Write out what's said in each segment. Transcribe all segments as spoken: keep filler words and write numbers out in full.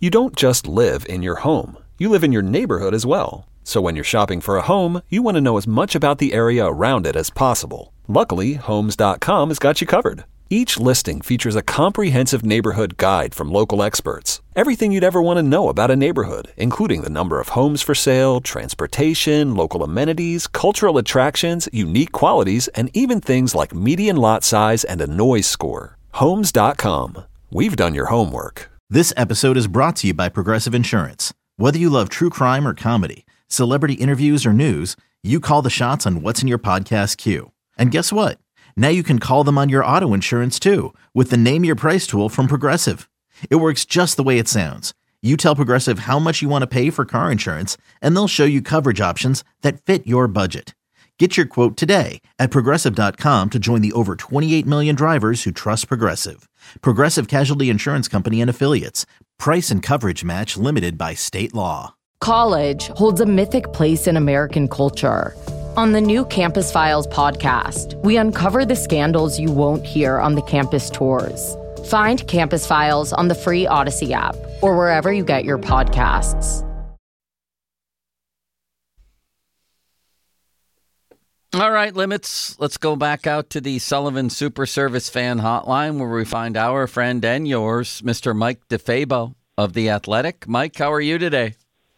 You don't just live in your home. You live in your neighborhood as well. So when you're shopping for a home, you want to know as much about the area around it as possible. Luckily, Homes dot com has got you covered. Each listing features a comprehensive neighborhood guide from local experts. Everything you'd ever want to know about a neighborhood, including the number of homes for sale, transportation, local amenities, cultural attractions, unique qualities, and even things like median lot size and a noise score. Homes dot com. We've done your homework. This episode is brought to you by Progressive Insurance. Whether you love true crime or comedy, celebrity interviews or news, you call the shots on what's in your podcast queue. And guess what? Now you can call them on your auto insurance too with the Name Your Price tool from Progressive. It works just the way it sounds. You tell Progressive how much you want to pay for car insurance, and they'll show you coverage options that fit your budget. Get your quote today at Progressive dot com to join the over twenty-eight million drivers who trust Progressive. Progressive Casualty Insurance Company and Affiliates. Price and coverage match limited by state law. College holds a mythic place in American culture. On the new Campus Files podcast, we uncover the scandals you won't hear on the campus tours. Find Campus Files on the free Odyssey app or wherever you get your podcasts. All right, Limits, let's go back out to the Sullivan Super Service fan hotline where we find our friend and yours, Mister Mike DeFabo of The Athletic. Mike, how are you today?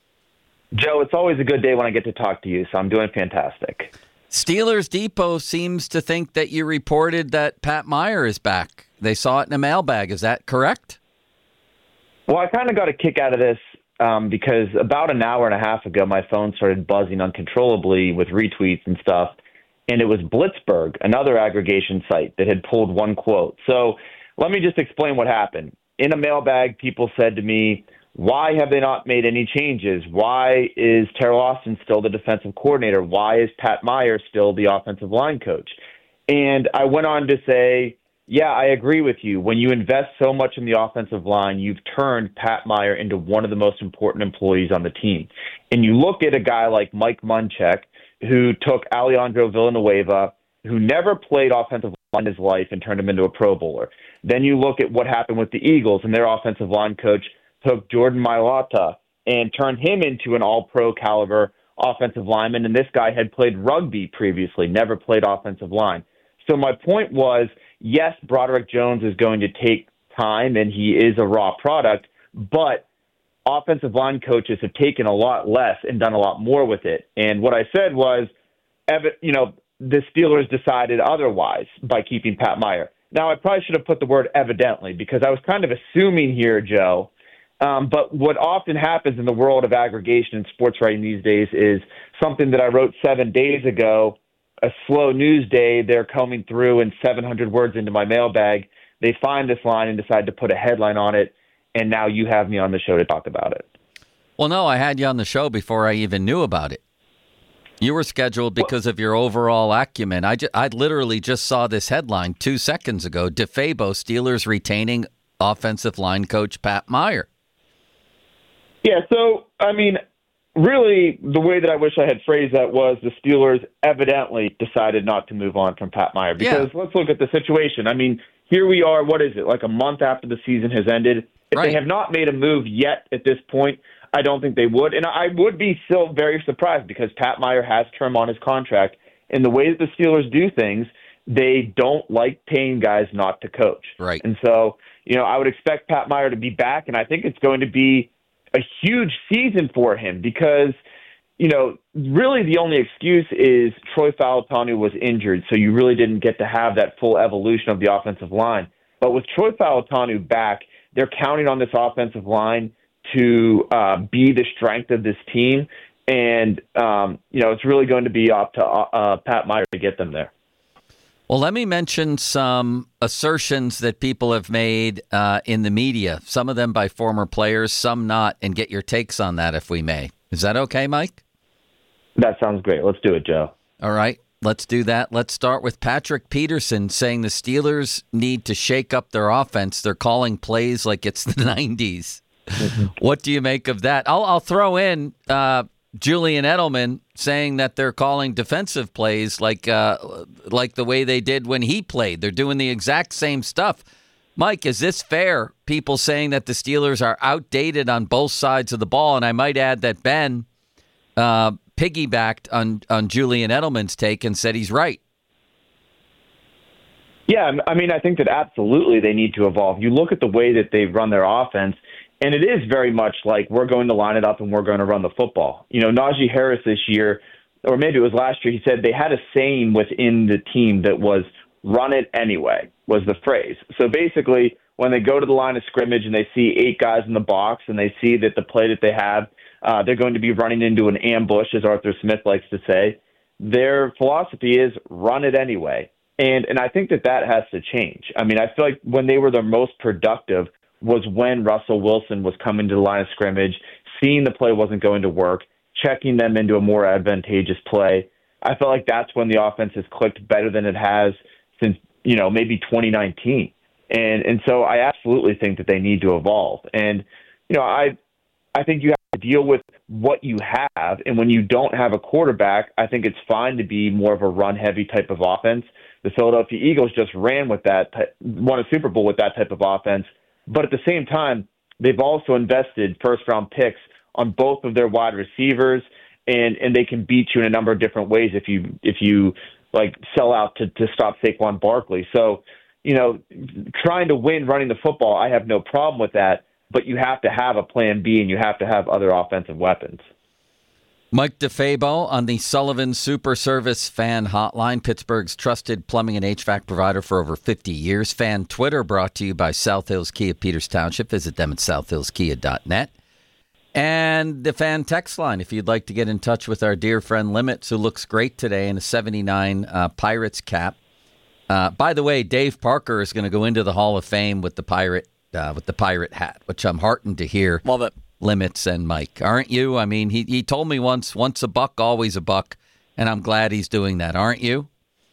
Joe, it's always a good day when I get to talk to you, so I'm doing fantastic. Steelers Depot seems to think that you reported that Pat Meyer is back. They saw it in a mailbag. Is that correct? Well, I kind of got a kick out of this um, because about an hour and a half ago, my phone started buzzing uncontrollably with retweets and stuff, and it was Blitzberg, another aggregation site, that had pulled one quote. So let me just explain what happened. In a mailbag, people said to me, why have they not made any changes? Why is Terrell Austin still the defensive coordinator? Why is Pat Meyer still the offensive line coach? And I went on to say, yeah, I agree with you. When you invest so much in the offensive line, you've turned Pat Meyer into one of the most important employees on the team. And you look at a guy like Mike Munchak, who took Alejandro Villanueva, who never played offensive line in his life, and turned him into a Pro Bowler. Then you look at what happened with the Eagles, and their offensive line coach took Jordan Mailata and turned him into an all-pro caliber offensive lineman, and this guy had played rugby previously, never played offensive line. So my point was, yes, Broderick Jones is going to take time, and he is a raw product, but offensive line coaches have taken a lot less and done a lot more with it. And what I said was, you know, the Steelers decided otherwise by keeping Pat Meyer. Now, I probably should have put the word evidently, because I was kind of assuming here, Joe, Um, but what often happens in the world of aggregation and sports writing these days is something that I wrote seven days ago, a slow news day, they're combing through and seven hundred words into my mailbag. They find this line and decide to put a headline on it, and now you have me on the show to talk about it. Well, no, I had you on the show before I even knew about it. You were scheduled because of your overall acumen. I, ju- I literally just saw this headline two seconds ago, DeFabo, Steelers retaining offensive line coach Pat Meyer. Yeah, so, I mean, really, the way that I wish I had phrased that was the Steelers evidently decided not to move on from Pat Meyer. Because yeah. Let's look at the situation. I mean, here we are, what is it, like a month after the season has ended? If right. they have not made a move yet at this point, I don't think they would. And I would be still very surprised because Pat Meyer has term on his contract. And the way that the Steelers do things, they don't like paying guys not to coach. Right. And so, you know, I would expect Pat Meyer to be back, and I think it's going to be a huge season for him because, you know, really the only excuse is Troy Falatanu was injured, so you really didn't get to have that full evolution of the offensive line. But with Troy Falatanu back, they're counting on this offensive line to uh, be the strength of this team, and, um, you know, it's really going to be up to uh, Pat Meyer to get them there. Well, let me mention some assertions that people have made uh, in the media, some of them by former players, some not, and get your takes on that if we may. Is that okay, Mike? That sounds great. Let's do it, Joe. All right, let's do that. Let's start with Patrick Peterson saying the Steelers need to shake up their offense. They're calling plays like it's the nineties. Mm-hmm. What do you make of that? I'll, I'll throw in uh, Julian Edelman saying that they're calling defensive plays like uh, like the way they did when he played. They're doing the exact same stuff. Mike, is this fair? People saying that the Steelers are outdated on both sides of the ball, and I might add that Ben uh, piggybacked on, on Julian Edelman's take and said he's right. Yeah, I mean, I think that absolutely they need to evolve. You look at the way that they run their offense, and it is very much like we're going to line it up and we're going to run the football. You know, Najee Harris this year, or maybe it was last year, he said they had a saying within the team that was run it anyway, was the phrase. So basically, when they go to the line of scrimmage and they see eight guys in the box and they see that the play that they have, uh, they're going to be running into an ambush, as Arthur Smith likes to say, their philosophy is run it anyway. And and I think that that has to change. I mean, I feel like when they were their most productive was when Russell Wilson was coming to the line of scrimmage, seeing the play wasn't going to work, checking them into a more advantageous play. I felt like that's when the offense has clicked better than it has since, you know, maybe twenty nineteen. And and so I absolutely think that they need to evolve. And, you know, I I think you have to deal with what you have. And when you don't have a quarterback, I think it's fine to be more of a run-heavy type of offense. The Philadelphia Eagles just ran with that, won a Super Bowl with that type of offense. But at the same time, they've also invested first-round picks on both of their wide receivers, and, and they can beat you in a number of different ways if you if you like sell out to, to stop Saquon Barkley. So, you know, trying to win running the football, I have no problem with that. But you have to have a plan B, and you have to have other offensive weapons. Mike DeFabo on the Sullivan Super Service Fan Hotline, Pittsburgh's trusted plumbing and H V A C provider for over fifty years. Fan Twitter brought to you by South Hills Kia Peters Township. Visit them at south hills kia dot net. And the fan text line, if you'd like to get in touch with our dear friend Limits, who looks great today in a seventy-nine uh, Pirates cap. Uh, by the way, Dave Parker is going to go into the Hall of Fame with the pirate uh, with the pirate hat, which I'm heartened to hear. Love it. Limits and Mike, aren't you? I mean, he he told me once, once a buck, always a buck, and I'm glad he's doing that, aren't you,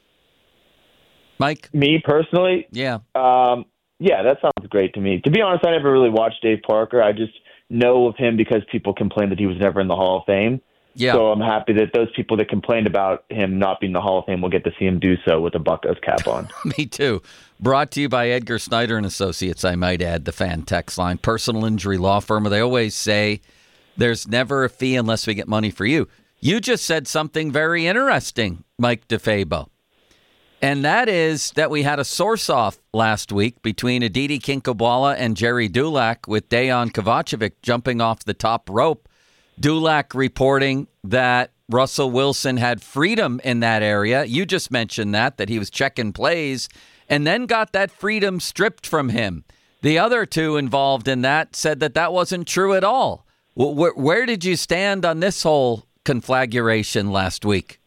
Mike? Me personally, yeah, um, yeah, that sounds great to me. To be honest, I never really watched Dave Parker. I just know of him because people complained that he was never in the Hall of Fame. Yeah. So I'm happy that those people that complained about him not being in the Hall of Fame will get to see him do so with a Buccos cap on. Me too. Brought to you by Edgar Snyder and Associates, I might add, the fan text line. Personal injury law firm. They always say there's never a fee unless we get money for you. You just said something very interesting, Mike DeFabo. And that is that we had a source-off last week between Aditi Kinkhabwala and Jerry Dulac with Dejan Kovacevic jumping off the top rope. Dulac reporting that Russell Wilson had freedom in that area. You just mentioned that, that he was checking plays and then got that freedom stripped from him. The other two involved in that said that that wasn't true at all. Where, where did you stand on this whole conflagration last week?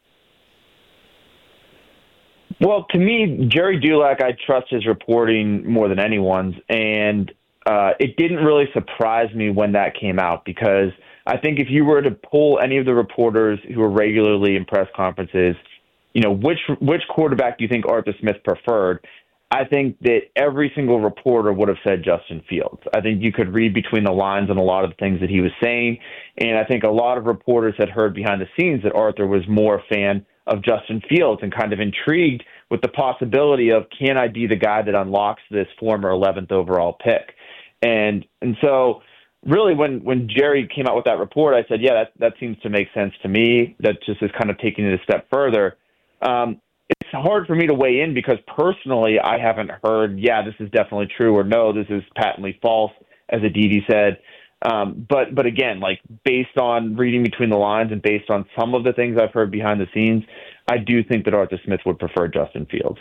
Well, to me, Jerry Dulac, I trust his reporting more than anyone's, and uh, it didn't really surprise me when that came out because I think if you were to pull any of the reporters who are regularly in press conferences, you know, which which quarterback do you think Arthur Smith preferred? I think that every single reporter would have said Justin Fields. I think you could read between the lines on a lot of the things that he was saying, and I think a lot of reporters had heard behind the scenes that Arthur was more a fan of Justin Fields and kind of intrigued with the possibility of, can I be the guy that unlocks this former eleventh overall pick? And and so really when, when Jerry came out with that report, I said, yeah, that, that seems to make sense to me. That just is kind of taking it a step further. Um, it's hard for me to weigh in because personally I haven't heard, yeah, this is definitely true, or no, this is patently false, as Aditi said. Um, but but again, like based on reading between the lines and based on some of the things I've heard behind the scenes, I do think that Arthur Smith would prefer Justin Fields.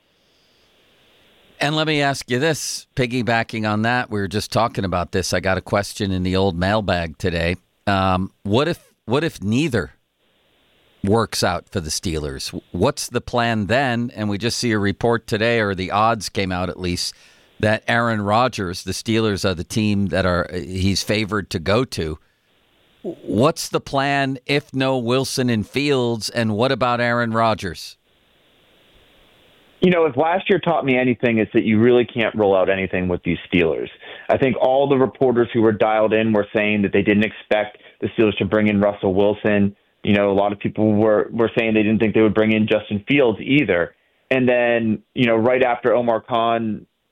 And let me ask you this, piggybacking on that, we were just talking about this. I got a question in the old mailbag today. Um, what if what if neither works out for the Steelers? What's the plan then? And we just see a report today, or the odds came out at least, that Aaron Rodgers, the Steelers are the team that are he's favored to go to. What's the plan if no Wilson and Fields, and what about Aaron Rodgers? You know, if last year taught me anything, it's that you really can't roll out anything with these Steelers. I think all the reporters who were dialed in were saying that they didn't expect the Steelers to bring in Russell Wilson. You know, a lot of people were, were saying they didn't think they would bring in Justin Fields either. And then, you know, right after Omar Khan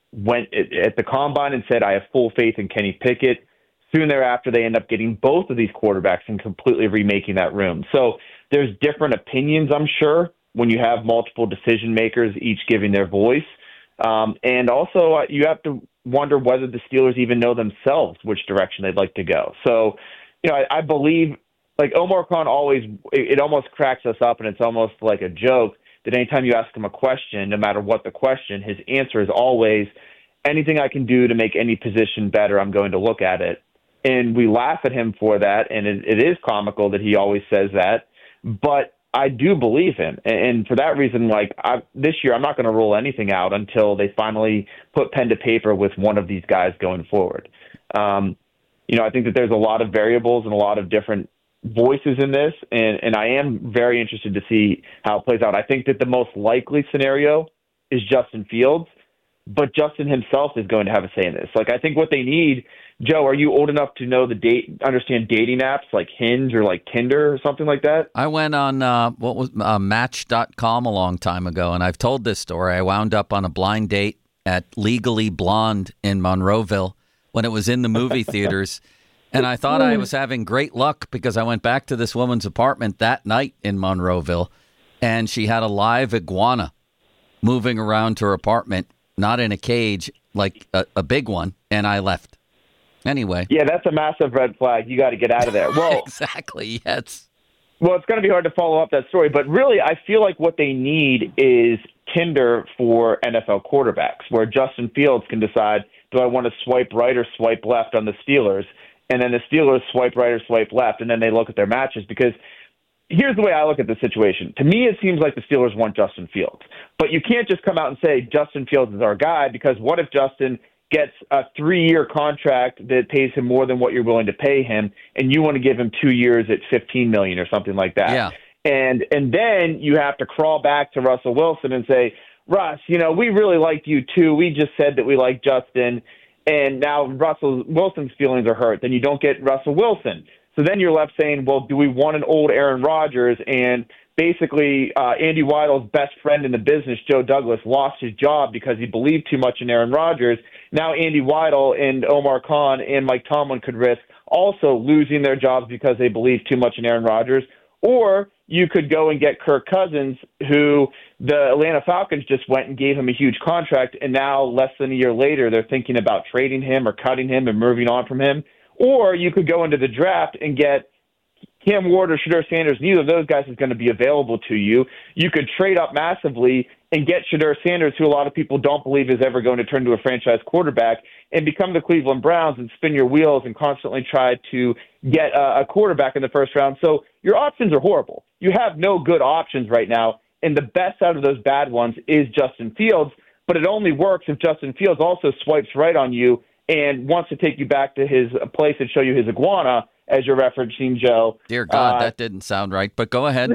went at the combine and said, I have full faith in Kenny Pickett. Soon thereafter, they end up getting both of these quarterbacks and completely remaking that room. So there's different opinions, I'm sure, when you have multiple decision makers, each giving their voice. Um, and also, uh, you have to wonder whether the Steelers even know themselves which direction they'd like to go. So, you know, I, I believe, like Omar Khan always, it, it almost cracks us up, and it's almost like a joke that anytime you ask him a question, no matter what the question, his answer is always, anything I can do to make any position better, I'm going to look at it. And we laugh at him for that, and it, it is comical that he always says that. But I do believe him. And, and for that reason, like I, this year, I'm not going to rule anything out until they finally put pen to paper with one of these guys going forward. Um, you know, I think that there's a lot of variables and a lot of different voices in this, and, and I am very interested to see how it plays out. I think that the most likely scenario is Justin Fields, but Justin himself is going to have a say in this. Like, I think what they need, Joe, are you old enough to know the date, understand dating apps like Hinge or like Tinder or something like that? I went on uh, what was uh, Match dot com a long time ago, and I've told this story. I wound up on a blind date at Legally Blonde in Monroeville when it was in the movie theaters, and I thought I was having great luck because I went back to this woman's apartment that night in Monroeville, and she had a live iguana moving around to her apartment, not in a cage, like a, a big one, and I left. Anyway. Yeah, that's a massive red flag. You got to get out of there. Well, exactly, yes. Well, it's going to be hard to follow up that story, but really I feel like what they need is Tinder for N F L quarterbacks, where Justin Fields can decide, do I want to swipe right or swipe left on the Steelers? And then the Steelers swipe right or swipe left, and then they look at their matches. Because here's the way I look at the situation. To me, it seems like the Steelers want Justin Fields. But you can't just come out and say Justin Fields is our guy, because what if Justin gets a three-year contract that pays him more than what you're willing to pay him, and you want to give him two years at fifteen million dollars or something like that? Yeah. And and then you have to crawl back to Russell Wilson and say, Russ, you know, we really liked you too. We just said that we like Justin, and now Russell Wilson's feelings are hurt. Then you don't get Russell Wilson. So then you're left saying, well, do we want an old Aaron Rodgers? And basically, uh, Andy Weidl's best friend in the business, Joe Douglas, lost his job because he believed too much in Aaron Rodgers. Now Andy Weidl and Omar Khan and Mike Tomlin could risk also losing their jobs because they believe too much in Aaron Rodgers. Or you could go and get Kirk Cousins, who the Atlanta Falcons just went and gave him a huge contract, and now less than a year later they're thinking about trading him or cutting him and moving on from him. Or you could go into the draft and get Cam Ward or Shedeur Sanders. Neither of those guys is going to be available to you. You could trade up massively and get Shedeur Sanders, who a lot of people don't believe is ever going to turn to a franchise quarterback, and become the Cleveland Browns and spin your wheels and constantly try to get a, a quarterback in the first round. So your options are horrible. You have no good options right now, and the best out of those bad ones is Justin Fields, but it only works if Justin Fields also swipes right on you and wants to take you back to his place and show you his iguana, as you're referencing, Joe. Dear God, uh, that didn't sound right, but go ahead.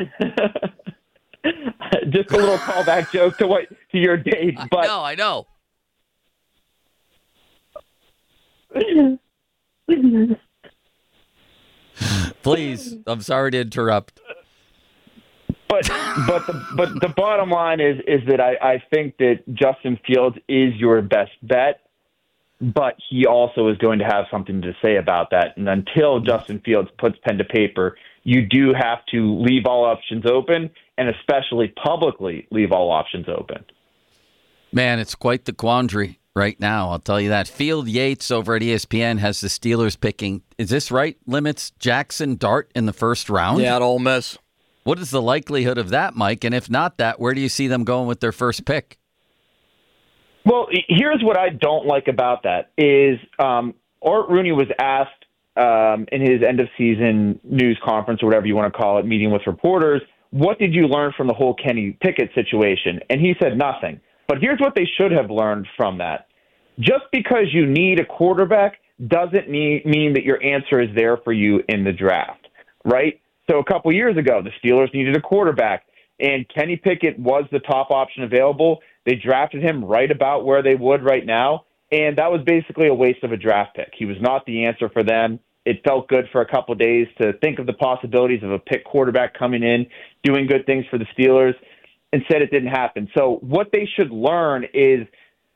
Just a little callback joke to what to your date. But I know, I know. Please, I'm sorry to interrupt. But but the but the bottom line is is that I, I think that Justin Fields is your best bet, but he also is going to have something to say about that. And until Justin Fields puts pen to paper, you do have to leave all options open, and especially publicly leave all options open. Man, it's quite the quandary right now, I'll tell you that. Field Yates over at E S P N has the Steelers picking, is this right, Limits, Jackson Dart in the first round? Yeah, at Ole Miss. What is the likelihood of that, Mike? And if not that, where do you see them going with their first pick? Well, here's what I don't like about that is um, Art Rooney was asked um, in his end-of-season news conference or whatever you want to call it, meeting with reporters, what did you learn from the whole Kenny Pickett situation? And he said nothing. But here's what they should have learned from that. Just because you need a quarterback doesn't mean, mean that your answer is there for you in the draft, right? So a couple years ago, the Steelers needed a quarterback, and Kenny Pickett was the top option available. They drafted him right about where they would right now, and that was basically a waste of a draft pick. He was not the answer for them. It felt good for a couple of days to think of the possibilities of a pick quarterback coming in, doing good things for the Steelers. Instead, it didn't happen. So what they should learn is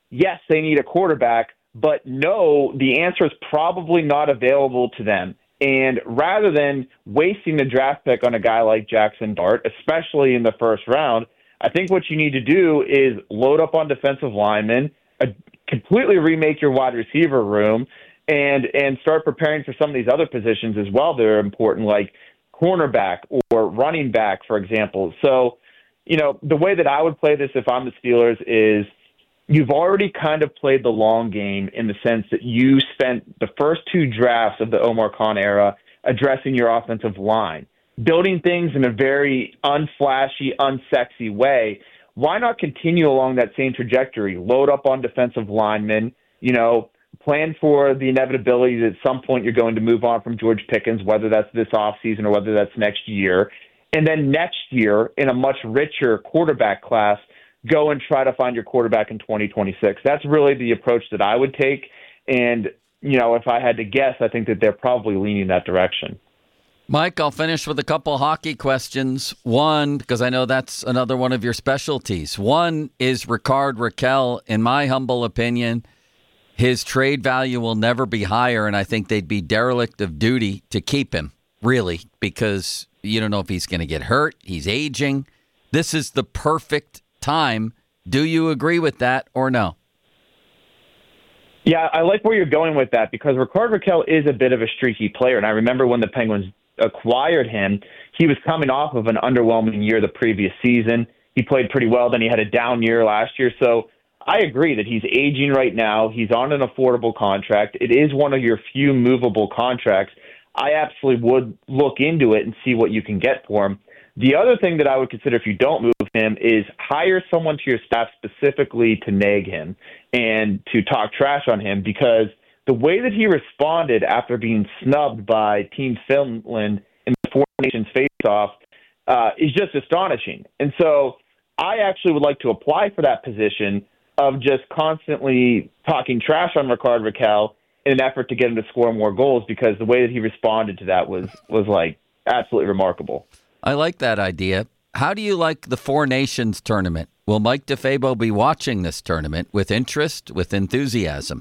yes, they need a quarterback, but no, the answer is probably not available to them. And rather than wasting the draft pick on a guy like Jackson Dart, especially in the first round, I think what you need to do is load up on defensive linemen, uh, completely remake your wide receiver room, and and start preparing for some of these other positions as well that are important, like cornerback or running back, for example. So, you know, the way that I would play this if I'm the Steelers is you've already kind of played the long game in the sense that you spent the first two drafts of the Omar Khan era addressing your offensive line, building things in a very unflashy, unsexy way. Why not continue along that same trajectory? Load up on defensive linemen, you know, plan for the inevitability that at some point you're going to move on from George Pickens, whether that's this offseason or whether that's next year. And then next year, in a much richer quarterback class, go and try to find your quarterback in twenty twenty-six. That's really the approach that I would take. And, you know, if I had to guess, I think that they're probably leaning that direction. Mike, I'll finish with a couple hockey questions. One, because I know that's another one of your specialties. One is Ricard Raquel. In my humble opinion, his trade value will never be higher, and I think they'd be derelict of duty to keep him, really, because you don't know if he's going to get hurt. He's aging. This is the perfect time. Do you agree with that or no? Yeah, I like where you're going with that because Ricard Raquel is a bit of a streaky player, and I remember when the Penguins acquired him, he was coming off of an underwhelming year the previous season. He played pretty well, then he had a down year last year. So I agree that he's aging right now. He's on an affordable contract. It is one of your few movable contracts. I absolutely would look into it and see what you can get for him. The other thing that I would consider if you don't move him is hire someone to your staff specifically to nag him and to talk trash on him, because the way that he responded after being snubbed by Team Finland in the Four Nations face-off uh, is just astonishing. And so I actually would like to apply for that position of just constantly talking trash on Ricard Raquel in an effort to get him to score more goals, because the way that he responded to that was was like absolutely remarkable. I like that idea. How do you like the Four Nations tournament? Will Mike DeFabo be watching this tournament with interest, with enthusiasm?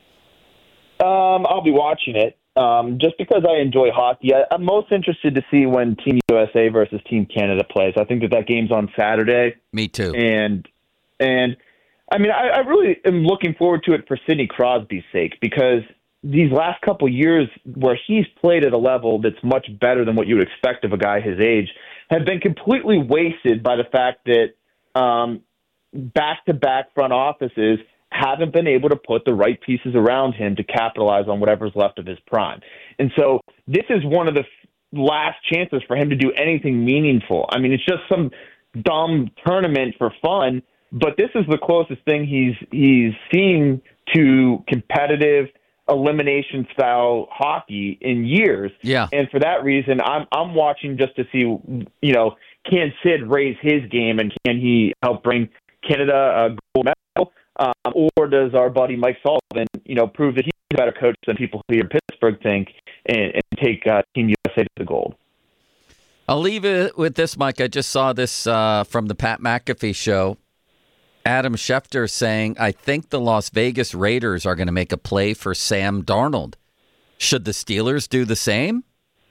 Um, I'll be watching it um, just because I enjoy hockey. I, I'm most interested to see when Team U S A versus Team Canada plays. I think that that game's on Saturday. Me too. And and I mean, I, I really am looking forward to it for Sidney Crosby's sake, because these last couple years where he's played at a level that's much better than what you would expect of a guy his age have been completely wasted by the fact that um, back-to-back front offices haven't been able to put the right pieces around him to capitalize on whatever's left of his prime. And so this is one of the last chances for him to do anything meaningful. I mean, it's just some dumb tournament for fun, but this is the closest thing he's he's seen to competitive elimination style hockey in years. Yeah. And for that reason, I'm I'm watching just to see, you know, can Sid raise his game and can he help bring Canada a gold medal? Um, or does our buddy Mike Sullivan, you know, prove that he's a better coach than people here in Pittsburgh think and, and take uh, Team U S A to the gold? I'll leave it with this, Mike. I just saw this uh, from the Pat McAfee show. Adam Schefter saying, I think the Las Vegas Raiders are going to make a play for Sam Darnold. Should the Steelers do the same?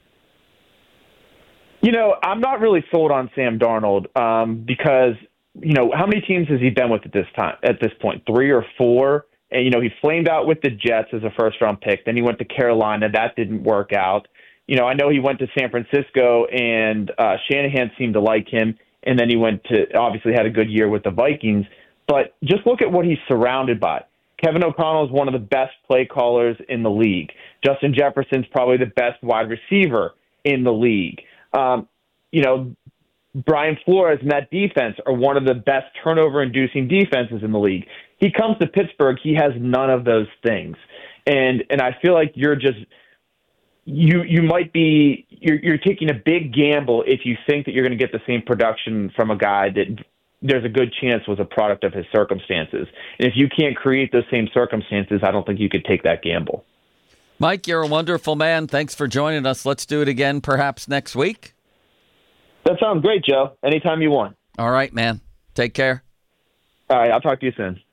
You know, I'm not really sold on Sam Darnold um, because, you know, how many teams has he been with at this time? At this point, three or four? And, you know, he flamed out with the Jets as a first-round pick. Then he went to Carolina. That didn't work out. You know, I know he went to San Francisco, and uh, Shanahan seemed to like him. And then he went to, obviously had a good year with the Vikings. But just look at what he's surrounded by. Kevin O'Connell is one of the best play callers in the league. Justin Jefferson's probably the best wide receiver in the league. Um, you know, Brian Flores and that defense are one of the best turnover-inducing defenses in the league. He comes to Pittsburgh, he has none of those things. And and I feel like you're just you you might be you're you're taking a big gamble if you think that you're going to get the same production from a guy that there's a good chance was a product of his circumstances. And if you can't create those same circumstances, I don't think you could take that gamble. Mike, you're a wonderful man. Thanks for joining us. Let's do it again perhaps next week. That sounds great, Joe. Anytime you want. All right, man. Take care. All right, I'll talk to you soon.